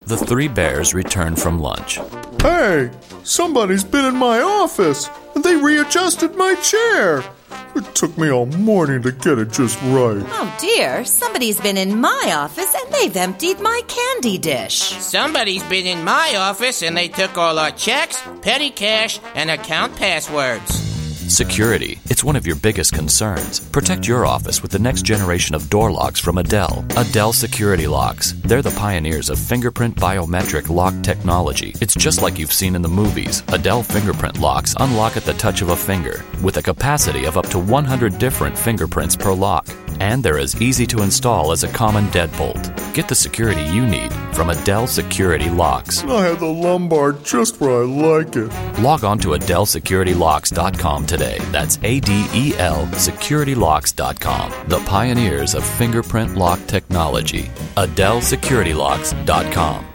The three bears return from lunch. Hey, somebody's been in my office, and they readjusted my chair. It took me all morning to get it just right. Oh dear, somebody's been in my office and they've emptied my candy dish. Somebody's been in my office and they took all our checks, petty cash, and account passwords. Security. It's one of your biggest concerns. Protect your office with the next generation of door locks from Adele. Adele Security Locks. They're the pioneers of fingerprint biometric lock technology. It's just like you've seen in the movies. Adele fingerprint locks unlock at the touch of a finger, with a capacity of up to 100 different fingerprints per lock. And they're as easy to install as a common deadbolt. Get the security you need from Adele Security Locks. I have the lumbar just where I like it. Log on to AdeleSecurityLocks.com today. That's ADEL SecurityLocks.com. The pioneers of fingerprint lock technology. AdeleSecurityLocks.com.